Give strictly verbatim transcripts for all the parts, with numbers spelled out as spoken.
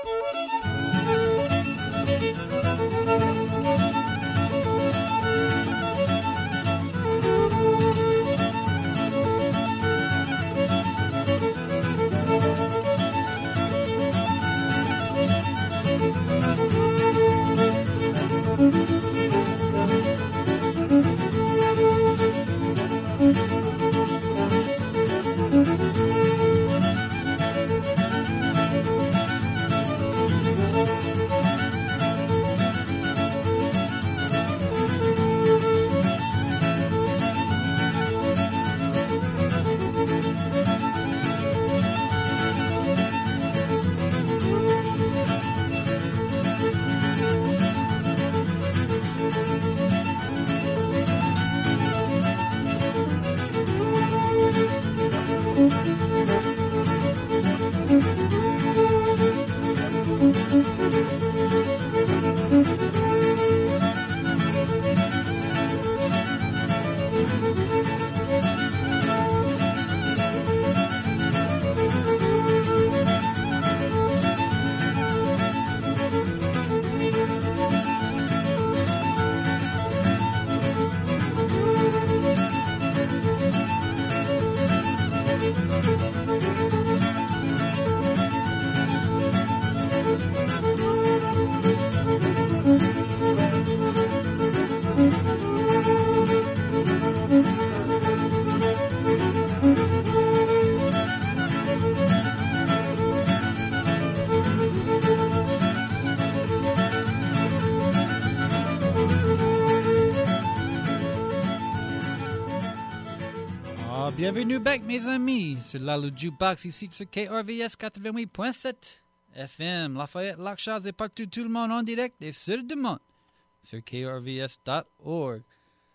Bienvenue back, mes amis, sur la le Jukebox ici sur K R V S quatre-vingt-huit point sept F M, Lafayette, Lac-Charles et partout, tout le monde en direct et sur demande sur K R V S dot org.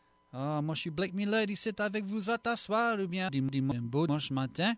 Ah, moi je suis Blake Millard ici avec vous à t'asseoir ou bien un beau dimanche matin.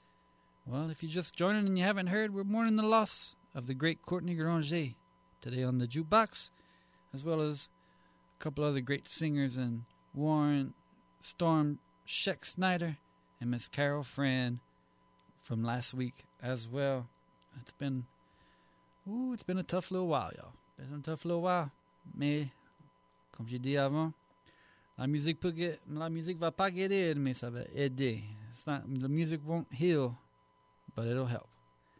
Well, if you're just joining and you haven't heard, we're mourning the loss of the great Courtney Granger today on the Jukebox, as well as a couple other great singers and Warren Storm Sheck Snyder and Miss Carol Fran from last week as well. It's been, ooh, it's been a tough little while, y'all. Been a tough little while. Mais, comme j'ai dit avant, la musique peut get, la musique va pas guérir, mais ça va aider. It's not, the music won't heal, but it'll help.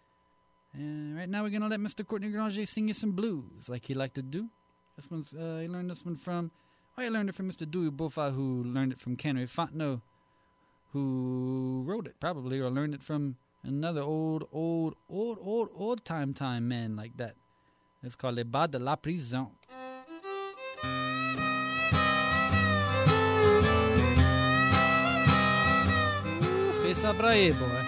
And right now we're gonna let Mister Courtney Granger sing you some blues, like he liked to do. This one's, uh, he learned this one from. Oh, I learned it from Mister Dewey Bofa, who learned it from Kenry Fontenot, who wrote it probably, or learned it from another old, old, old, old, old time time man like that. It's called Les Bas de la Prison. Ooh, fais ça brailler, boy.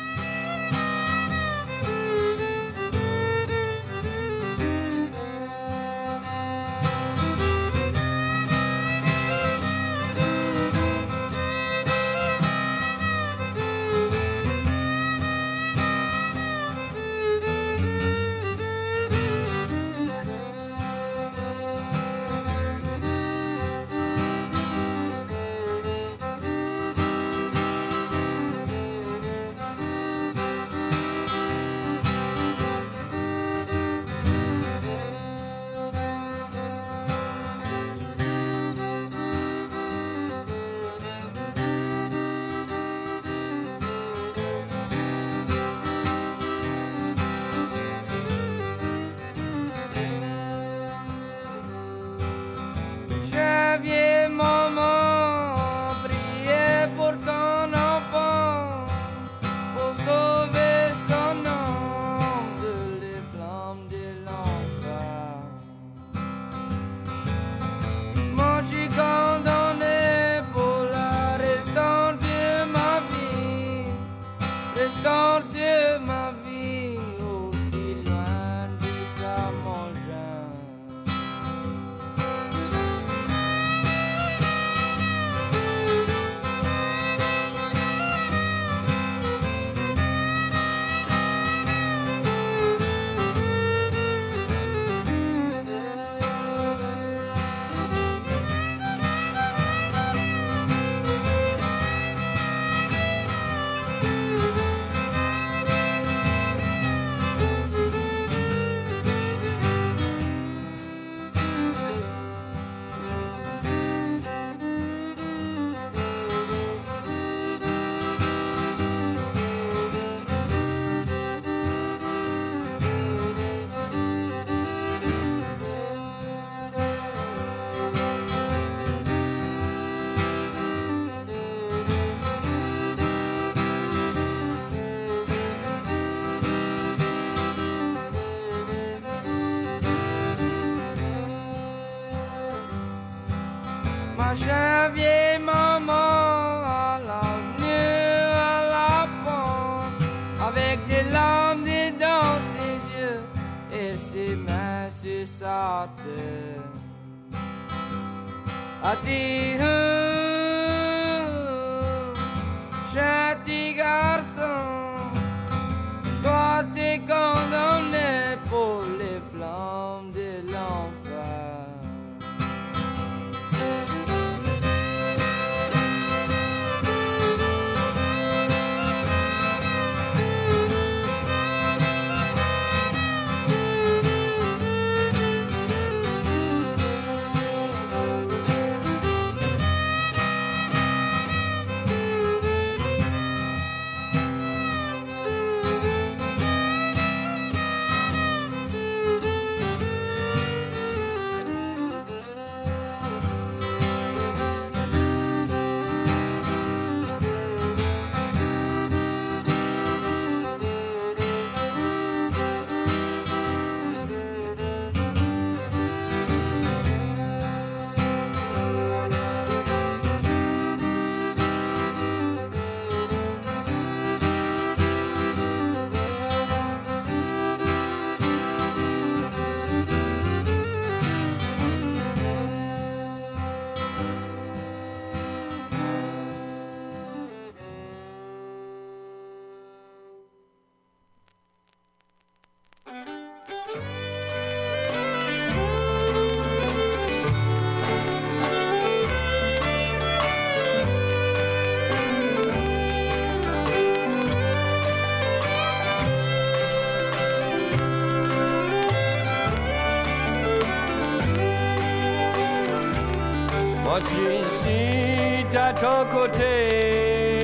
Ma chère vieille maman à l'avenue, à la pompe, avec des larmes des dans ses yeux et ses mains sur sa tête. A dit, cher petit garçon, toi t'es condamné pour les flammes de l'enfer. Moi je suis ici à ton côté,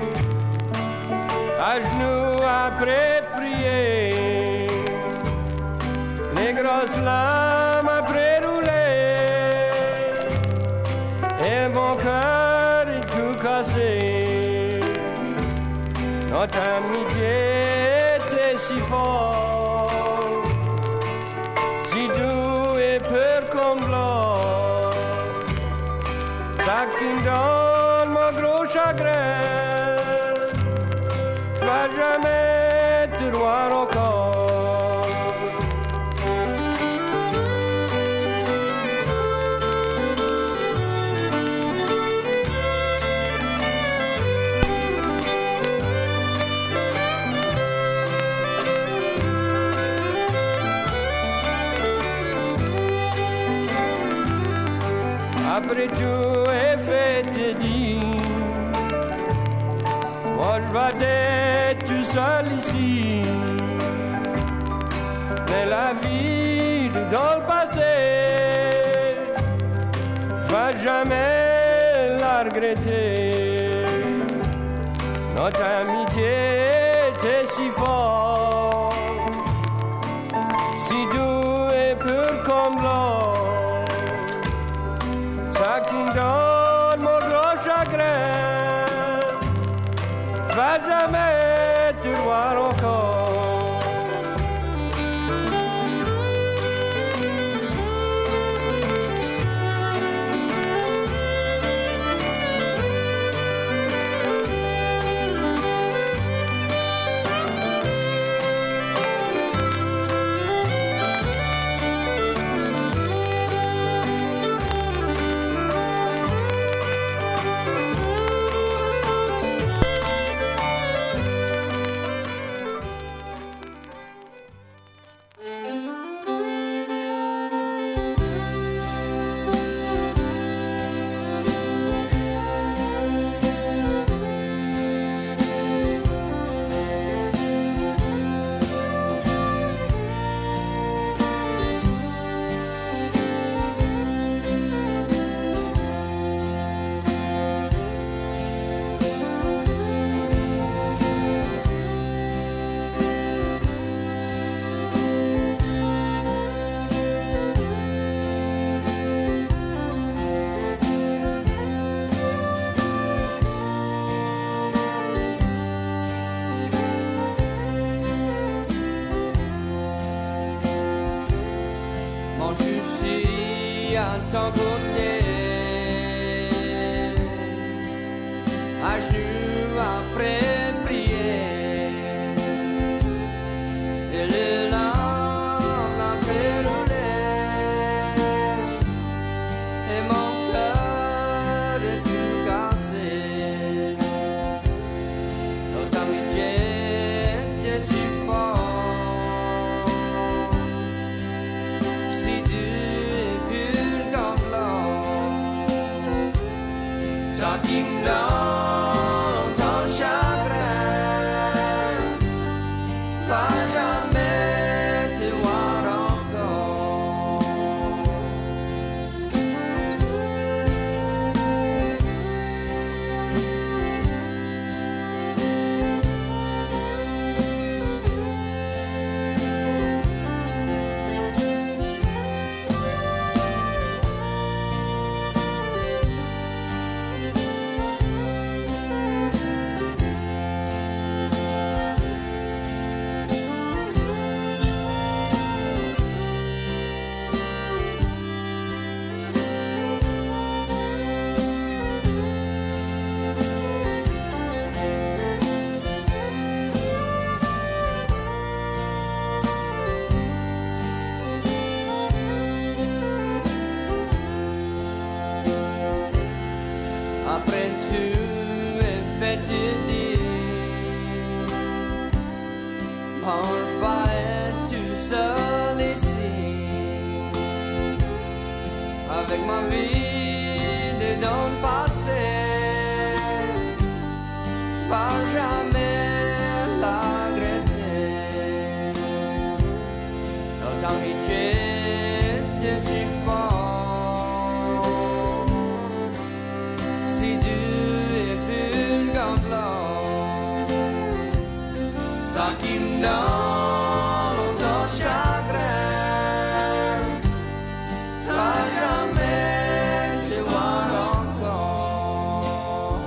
à genoux après prier, les grosses larmes après rouler, et mon cœur est tout cassé. Notre amitié était si forte, si doux et pur comme blanc. Ça qui me donne mon gros chagrin, je vais jamais te voir encore. Après tout est fait et dit, moi je vais d'être tout seul ici. Mais la vie dans le passé, je vais jamais la regretter. Notre amitié était si forte, si doux et pur comme l'or. Ça qui me donne mon gros chagrin, va jamais te voir encore. ton côté, qui me donne ton chagrin, pas jamais te voir encore. Après tu es fait tu dis, bon je vais être tout seul ici, avec ma vie des dons passés, pas jamais la regretter. Longtemps que tu étais si fort, si doux et pur comme l'or, ça qui me donne ton chagrin, pas jamais te voir encore.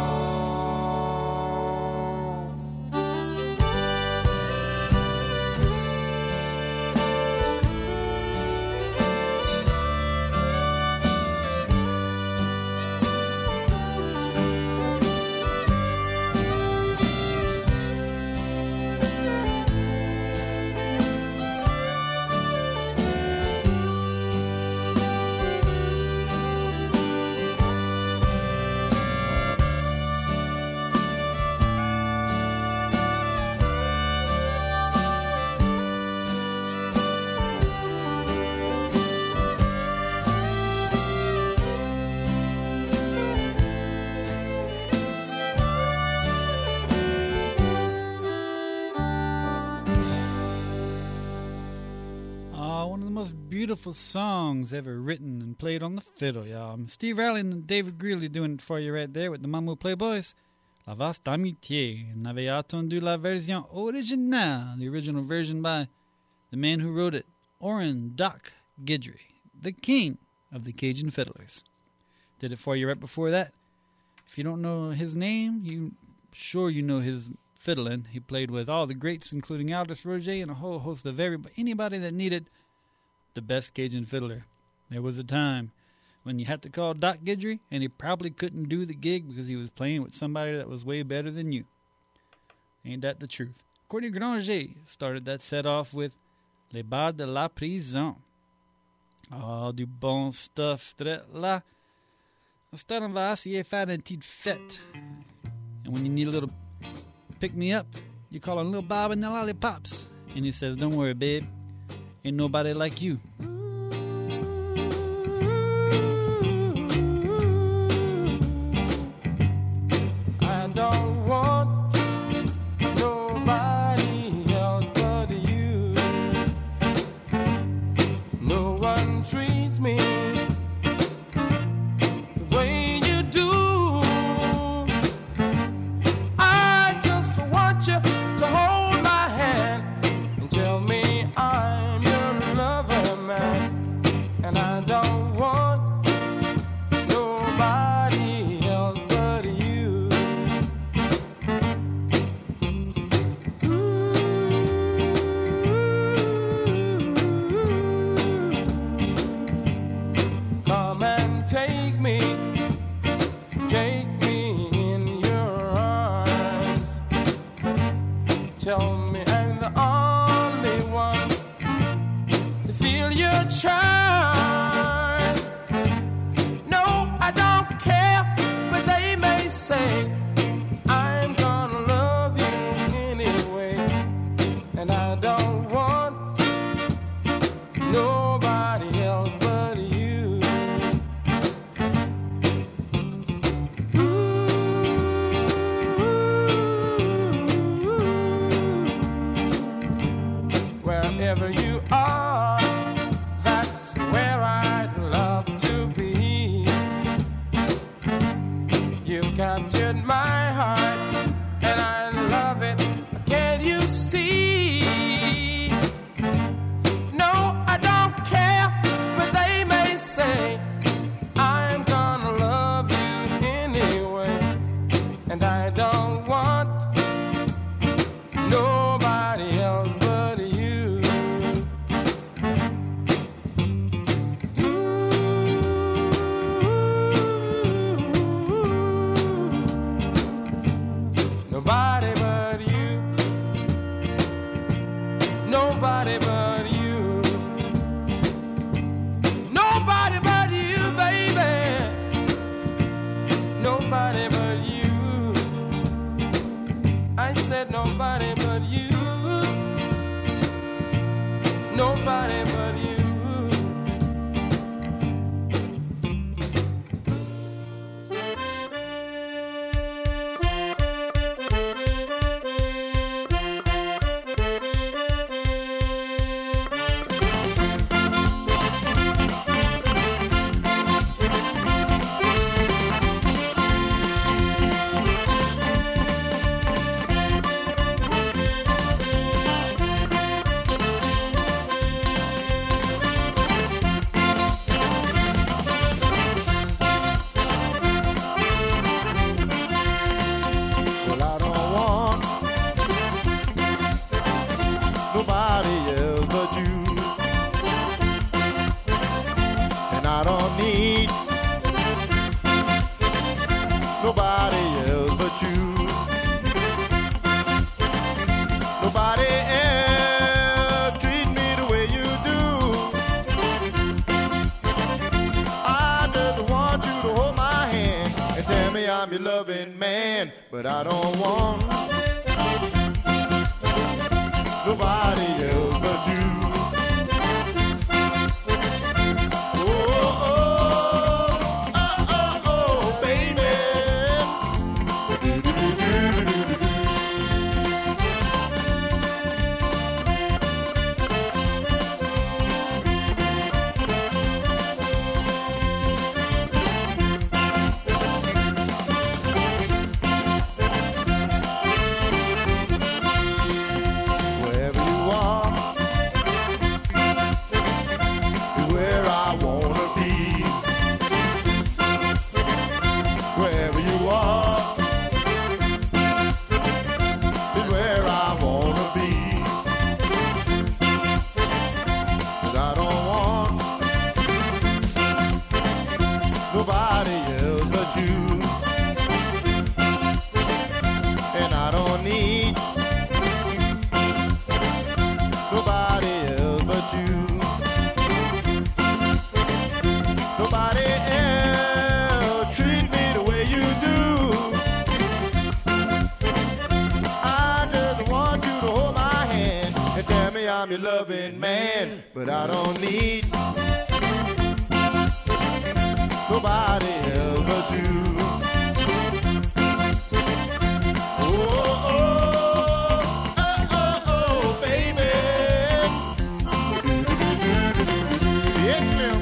Ah, one of the most beautiful songs ever written and played on the fiddle, y'all. Steve Riley and David Greeley doing it for you right there with the Mambo Playboys. La Vaste Amitié. On avait attendu la version originale, the original version by the man who wrote it, Orrin Doc Guidry, the king of the Cajun fiddlers. Did it for you right before that. If you don't know his name, you sure you know his fiddling. He played with all the greats, including Aldous Roger and a whole host of everybody, anybody that needed the best Cajun fiddler. There was a time when you had to call Doc Guidry, and he probably couldn't do the gig because he was playing with somebody that was way better than you. Ain't that the truth? Courtney Granger started that set off with Les Bars de la Prison. All du bon stuff là. On start on va essayer faire une petite fête. And when you need a little pick-me-up, you call on Lil Bob and the Lollipops. And he says, don't worry, babe. Ain't nobody like you. I don't want nobody else but you. No one treats me the way you do. I just want you to hold my hand and tell me I'm your lover, man. And I don't want nobody else but you. Ooh. Come and take me, take me in your arms. Tell me I'm the only one to feel your charm. No, I don't care what they may say. I'm gonna love you anyway. And I don't want nobody else but you. Ooh. wherever you are, that's where I'd love to be. You've captured my heart, and I love it. Can't you see? No, I don't care what they may say. I'm gonna love you anyway, and I don't want nobody else but you. Nobody but you. Nobody but you. Nobody but you, baby. Nobody but you. I said nobody but you. Nobody but you. I'm your loving man, but I don't want nobody else but you. I'm your loving man, but I don't need nobody else but you. Oh, oh, oh, oh, oh, baby. Yes, ma'am.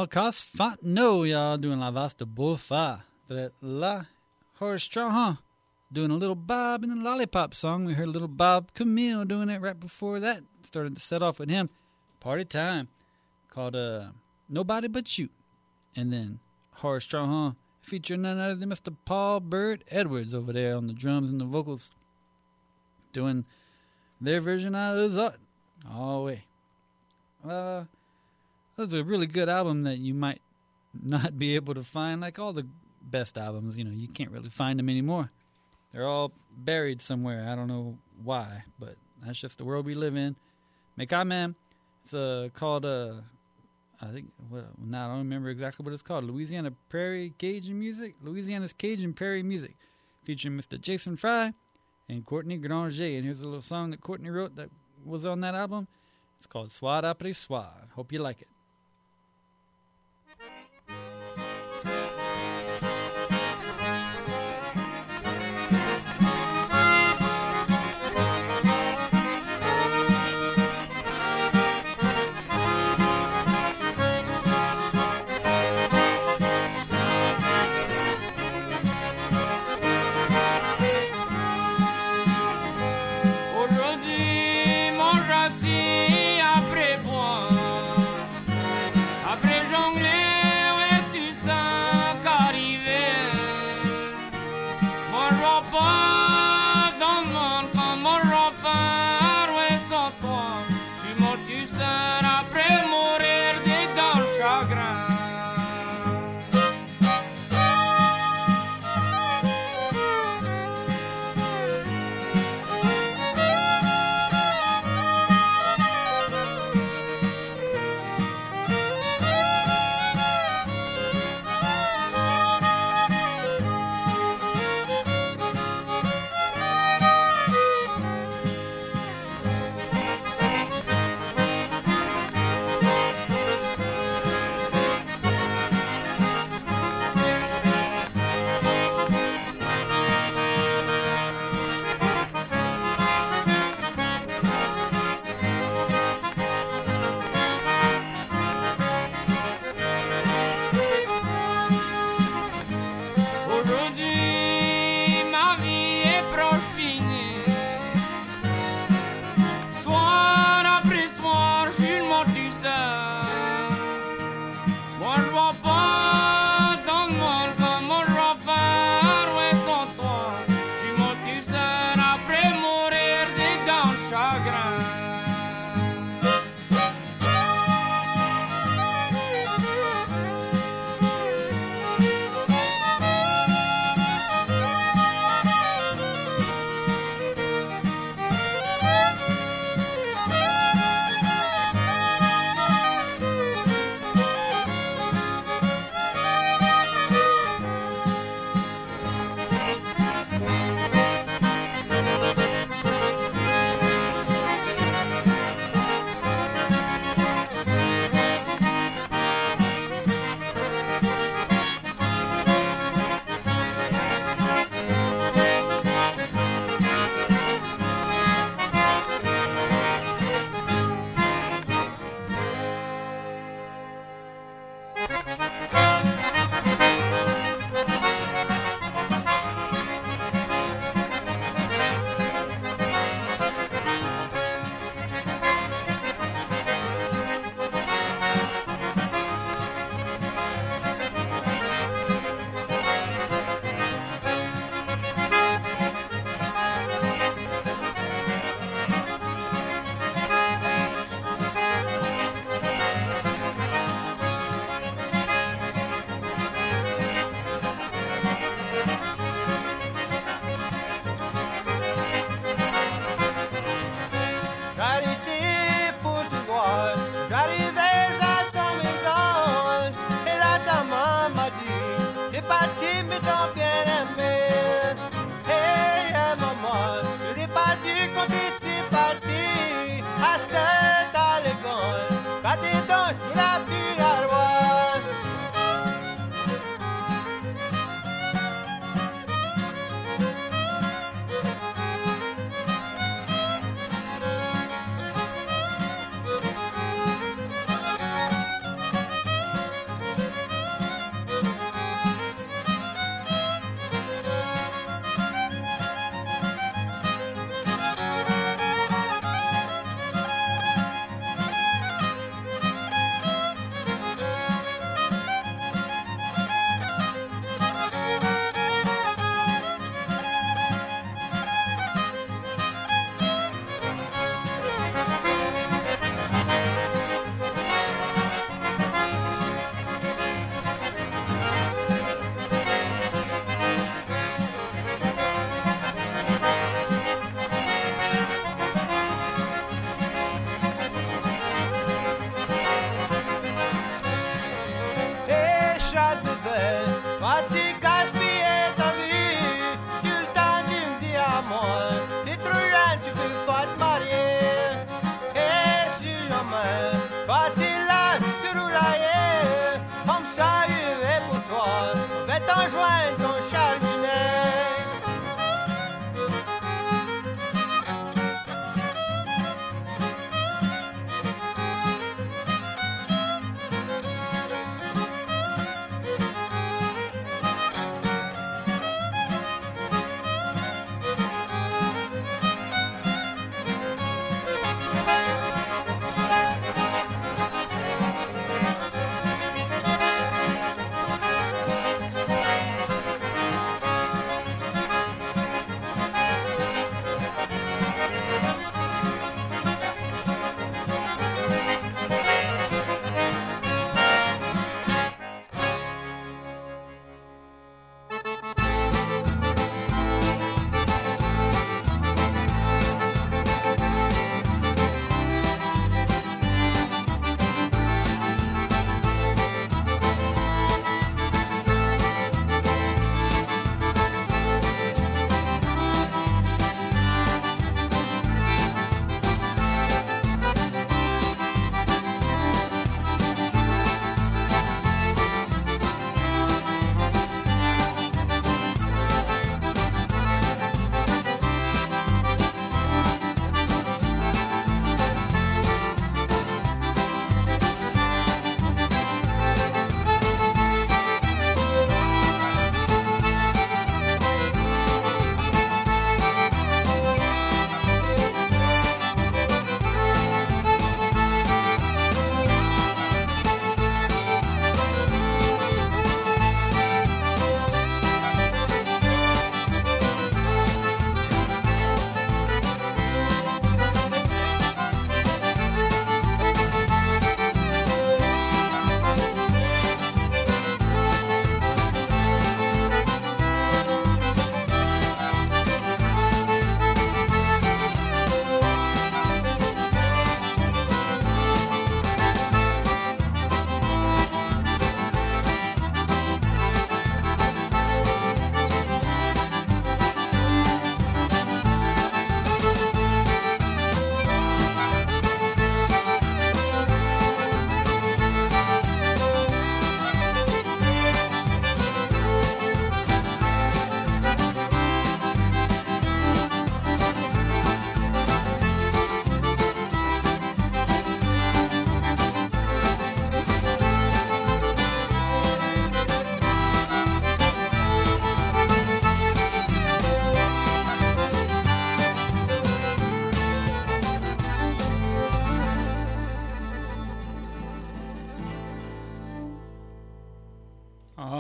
Cass Fontenot, y'all, doing La Vasta Bofa. La Horace Strahan doing a little Bob in the Lollipop song. We heard a little Bob Camille doing it right before that. Started to set off with him. Party Time, called uh, Nobody But You. And then Horace Strahan featuring none other than Mister Paul Bird Edwards over there on the drums and the vocals, doing their version of Uzot all the way. Uh, that's a really good album that you might not be able to find. Like all the best albums, you know, you can't really find them anymore. They're all buried somewhere. I don't know why, but that's just the world we live in. Mekaman, it's uh, called, uh, I think, well, now I don't remember exactly what it's called. Louisiana Prairie Cajun Music? Louisiana's Cajun Prairie Music, featuring Mister Jason Fry and Courtney Granger. And here's a little song that Courtney wrote that was on that album. It's called Soir Après Soir. Hope you like it.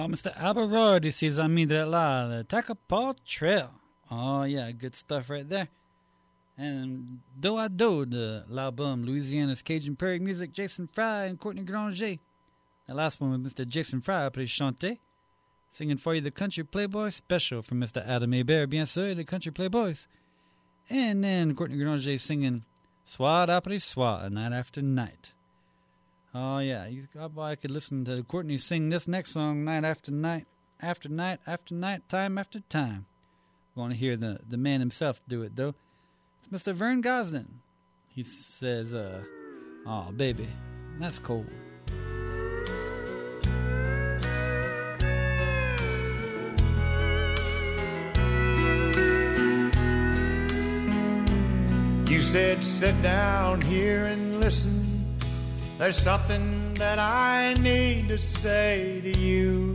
Mister Albarod de ses amis de la, the Takapaw Trail. Oh, yeah, good stuff right there. And Do à Do, the l'album Louisiana's Cajun Prairie Music, Jason Fry and Courtney Granger. The last one with Mister Jason Fry après chanter, singing for you the Country Playboy special from Mister Adam Hebert, bien sûr, the Country Playboys. And then Courtney Granger singing Soir après Soir, Night After Night. Oh, yeah, you, I could listen to Courtney sing this next song, Night After Night, After Night, After Night, Time After Time. I want to hear the, the man himself do it, though. It's Mister Vern Gosdin. He says, uh, oh, baby, that's cold. You said sit down here and listen. There's something that I need to say to you.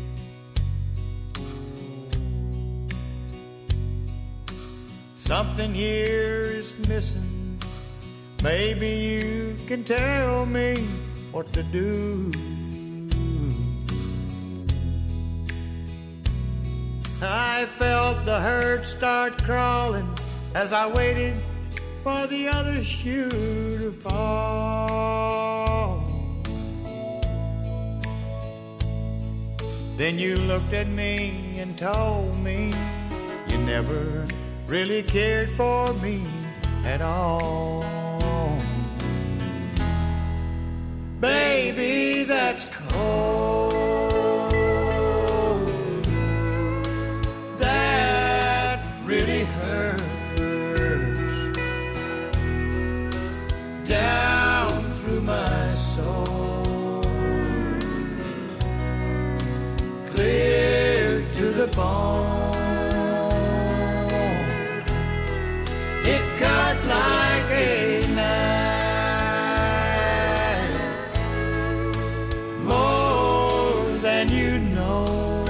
Something here is missing. Maybe you can tell me what to do. I felt the hurt start crawling as I waited for the other shoe to fall. Then you looked at me and told me you never really cared for me at all. Baby, that's cold. That really hurts. Down through my soul, clear to the bone. It cut like a knife, more than you know.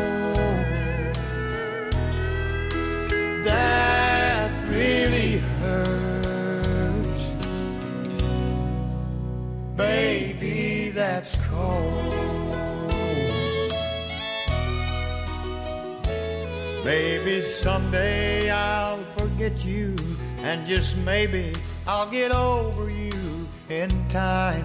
That really hurts. Baby, that's cold. Maybe someday I'll forget you, and just maybe I'll get over you in time.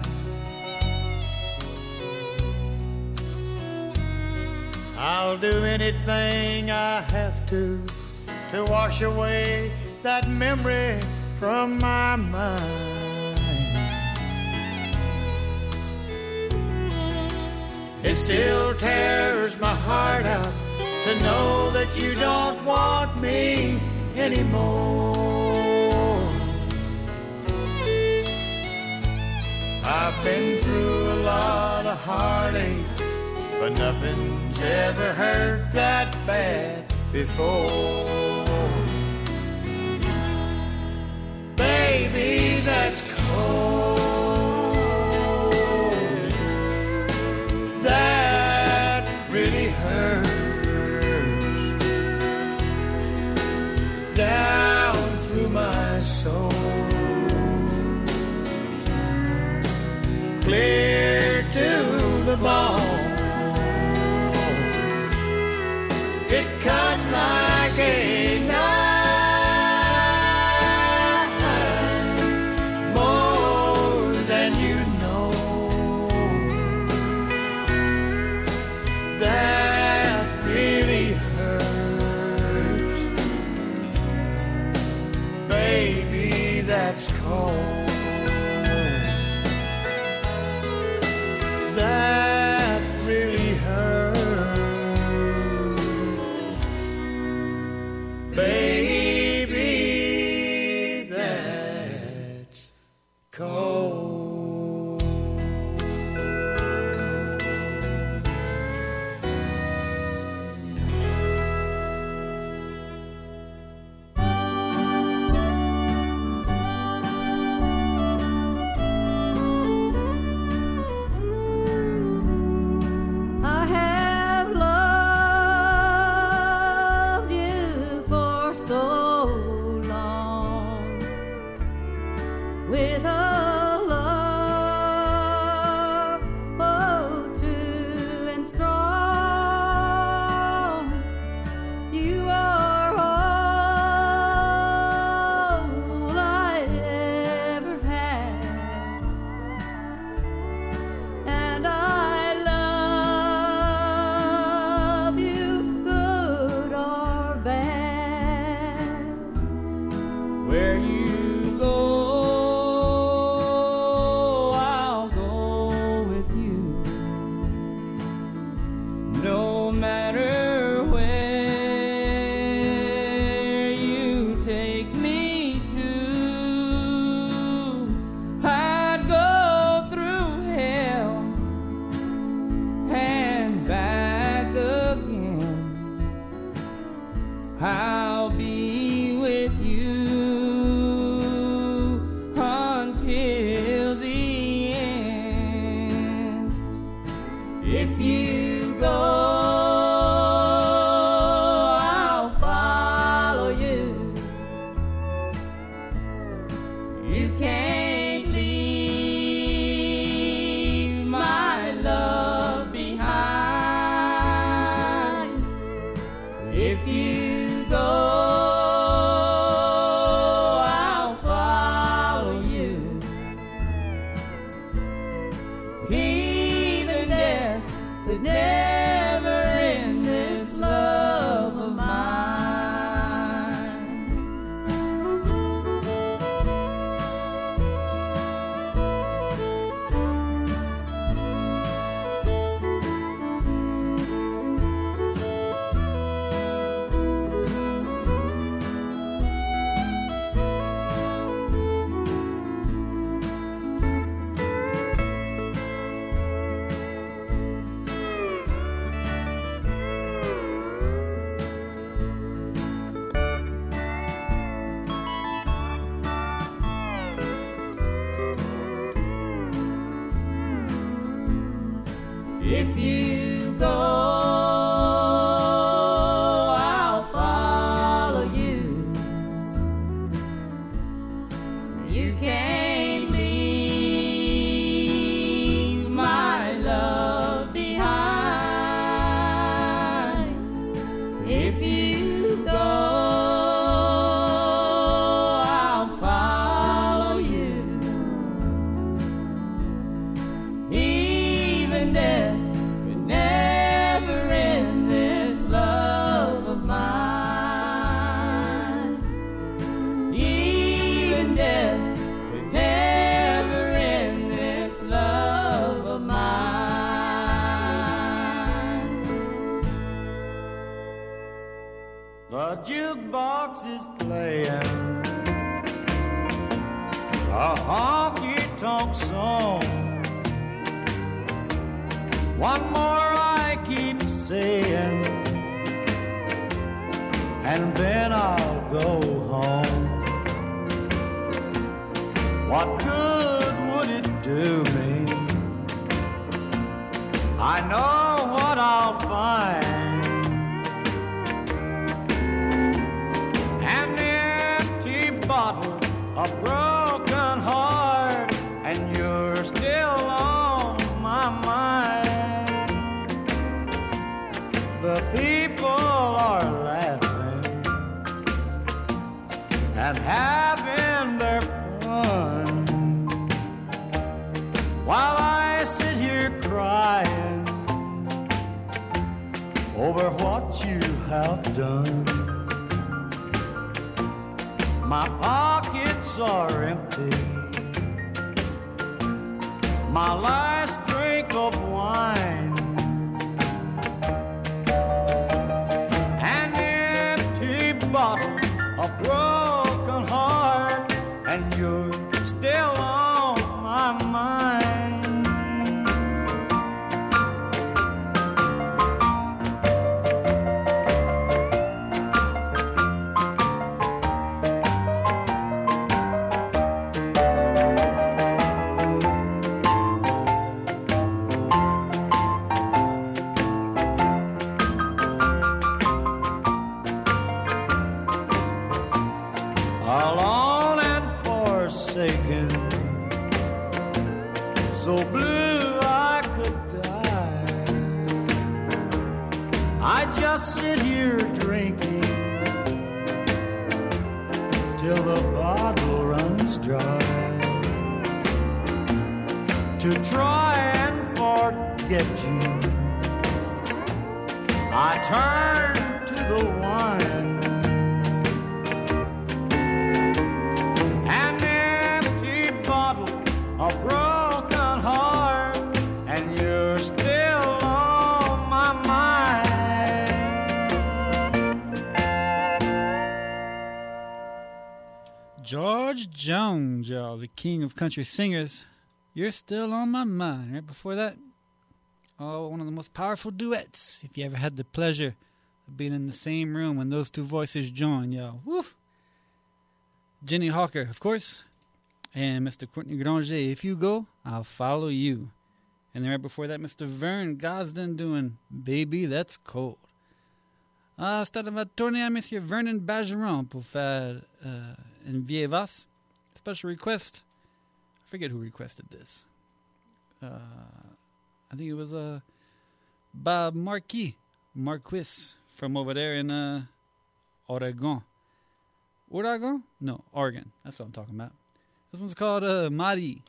I'll do anything I have to to wash away that memory from my mind. It still tears my heart out to know that you don't want me anymore. I've been through a lot of heartache, but nothing's ever hurt that bad before. Baby, that's cold. That really hurts. Down through my soul, clear to the bone. It cut like a knife, more than you know. That really hurts. Baby, that's cold. That really hurts. Baby, that's cold. Where you go, I'll go with you. No matter where you take me to, I'd go through hell and back again. I'll be with you until the end. If you go, I'll follow you. You can't leave my love behind. If you go, I'll follow you. Even death could never end this love of mine. If you go, I'll follow you. You can't leave my love behind. If you go, I'll follow you. Even death could never end this love of mine. Even death could never end this love of mine. The jukebox is playing a honky-tonk song. One more I keep saying, and then I'll go home. What good would it do me? I know what I'll find. An empty bottle, a broken heart, and you're still on my mind. The people are laughing and having their fun, while I sit here crying over what you have done. My pockets are empty, my last drink of wine, an empty bottle, a broken heart, and you're still on my mind. Alone and forsaken, so blue I could die. I just sit here drinking till the bottle runs dry, to try and forget you. I turn to the wine, George Jones, y'all, the king of country singers. You're Still on My Mind. Right before that, oh, one of the most powerful duets. If you ever had the pleasure of being in the same room when those two voices join, y'all. Woo! Jenny Hawker, of course, and Mister Courtney Granger. If you go, I'll follow you. And then right before that, Mister Vern Gosden doing Baby, That's Cold. Ah, stade va tourner à Monsieur Vernon Bergeron pour faire uh, Envier Vas. Special request. I forget who requested this. Uh, I think it was uh, Bob Marquis, Marquis from over there in uh, Oregon. Oregon? No, Oregon. That's what I'm talking about. This one's called uh, Mari.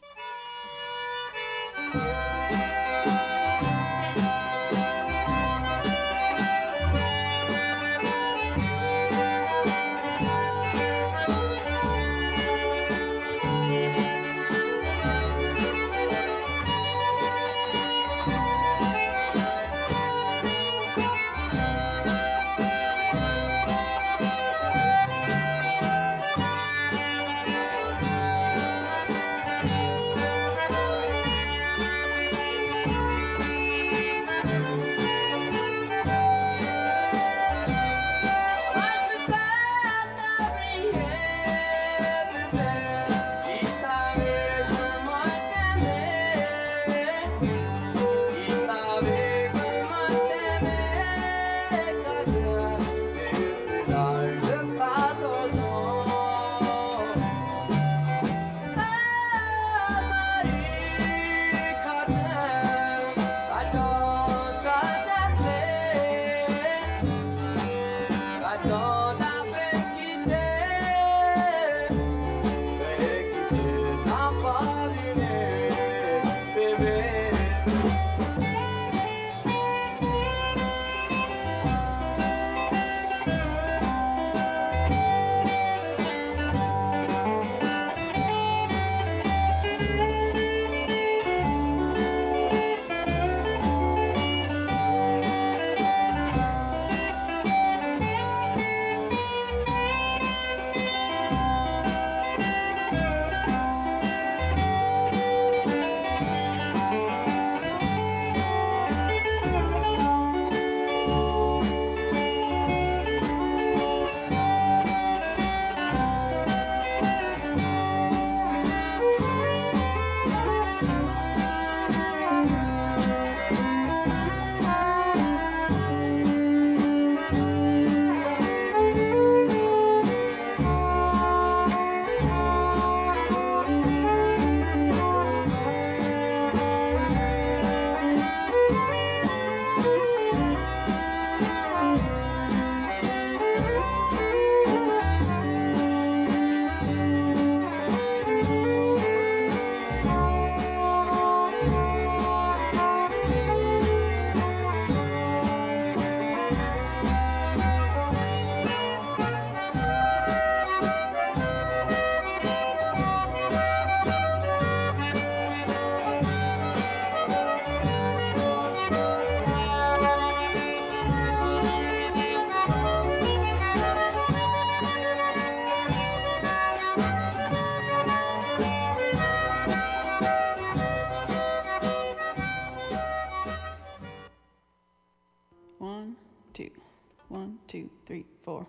two, three, four.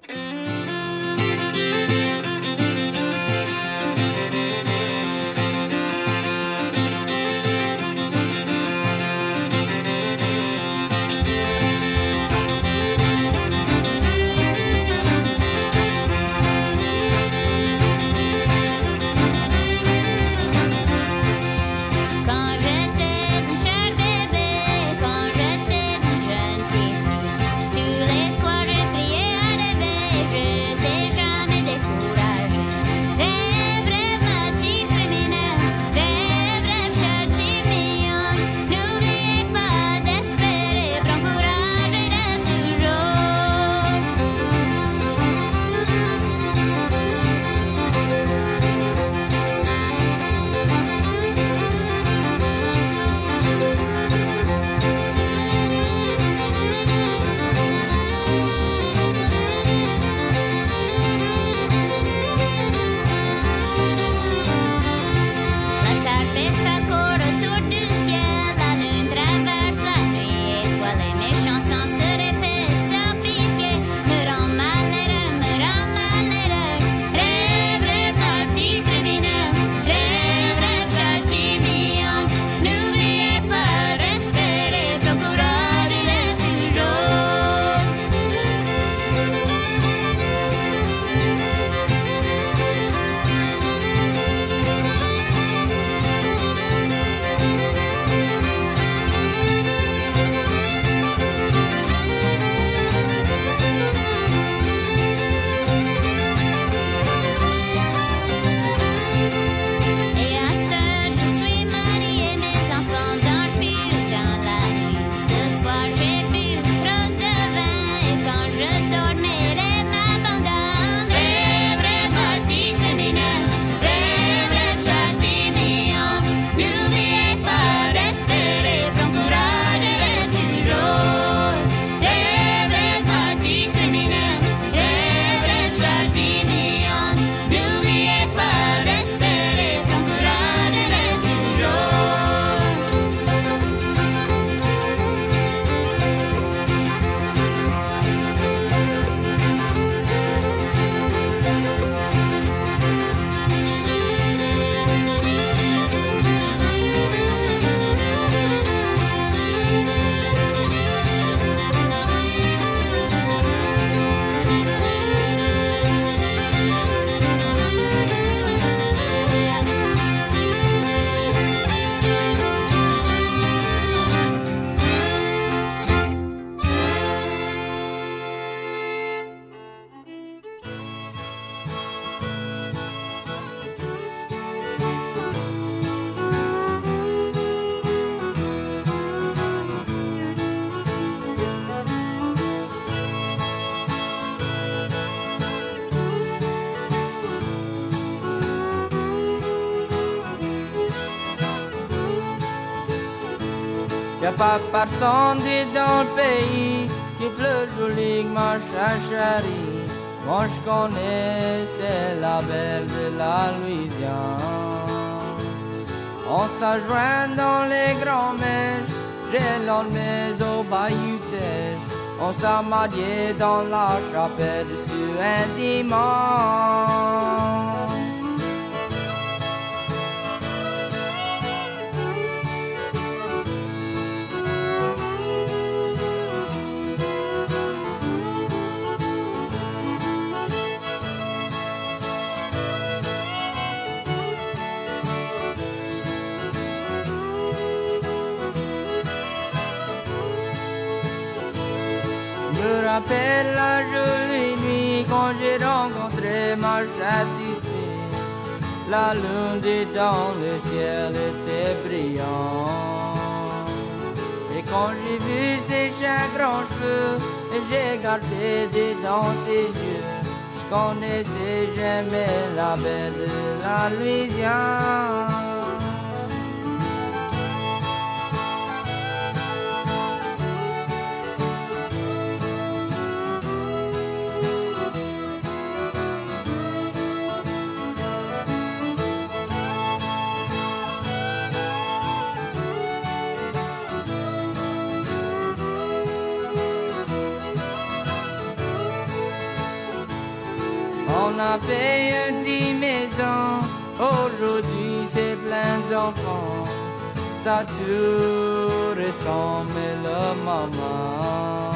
Tous les soirs je priais à réveil, je Y'a pas personne dans le pays qui pleut joli que ma chérie. Moi je connais, c'est la belle de la Louisiane. On s'ajoint dans les grands mèches, j'ai l'enmets au bayou Tèche. On s'est marié dans la chapelle sur un dimanche. Je me rappelle la jolie nuit quand j'ai rencontré ma chère fille. La lune dans le ciel était brillante. Et quand j'ai vu ses chers grands cheveux, et j'ai gardé dans ses yeux, je connaissais, j'aimais la belle de la Louisiane. On a fait une petite maison, aujourd'hui c'est plein d'enfants. Ça tout ressemble le maman.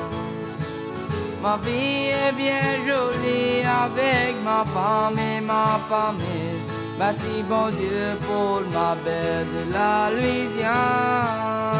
Ma vie est bien jolie avec ma femme et ma famille. Merci bon Dieu pour ma belle de la Louisiane.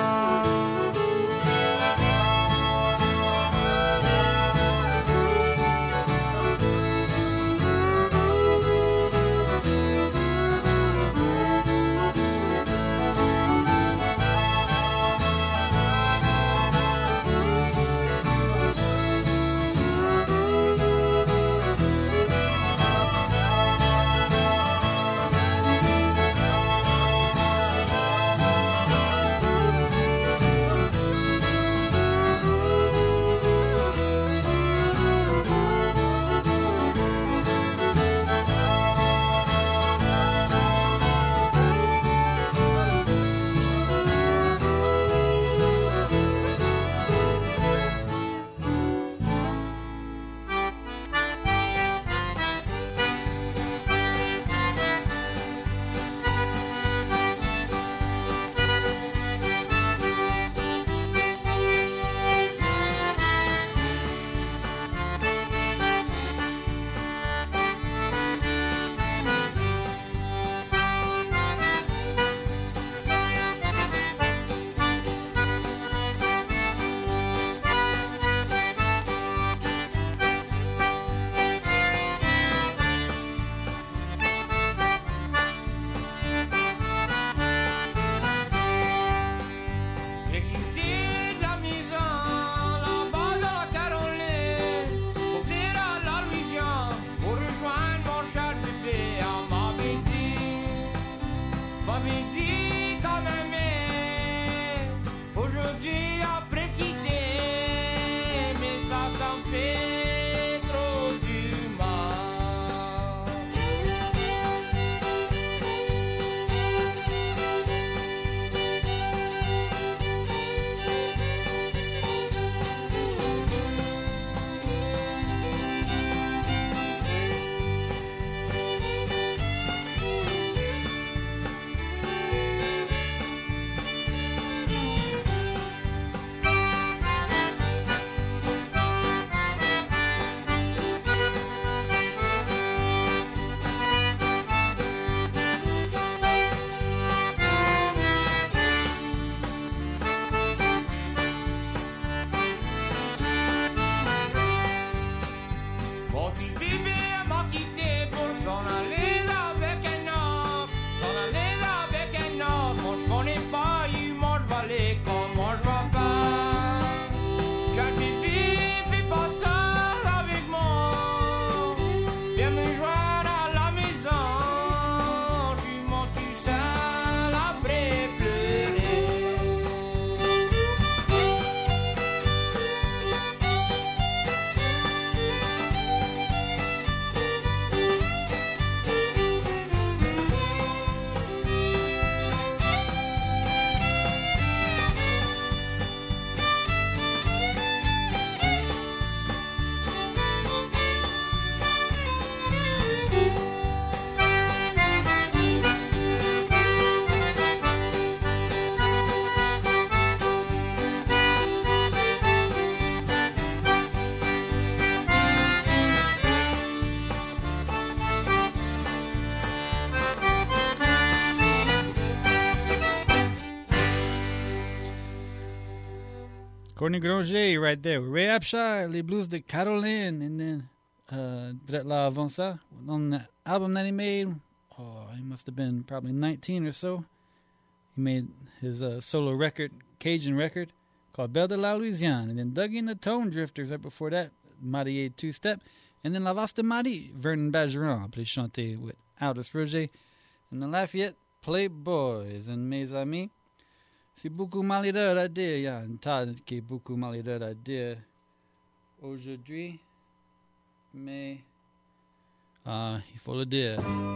Courtney Granger right there. Ray Abshire, Les Blues de Caroline. And then uh, Dret La avant ça, on the album that he made, oh, he must have been probably nineteen or so. He made his uh, solo record, Cajun record, called Belle de la Louisiane. And then Dougie and the Tone Drifters right before that, Marie Two-Step. And then La Vaste Marie, Vernon Bergeron, puis chanté with Aldous Roger. And the Lafayette Playboys. And mes amis, c'est beaucoup malheureux à dire. Il y a un tas qui est beaucoup malheureux à dire aujourd'hui. Mais ah, il faut le dire.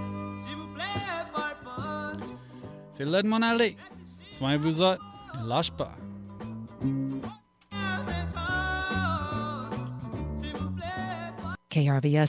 C'est l'aide mon aller. Soignez-vous autres et lâche pas. K R V S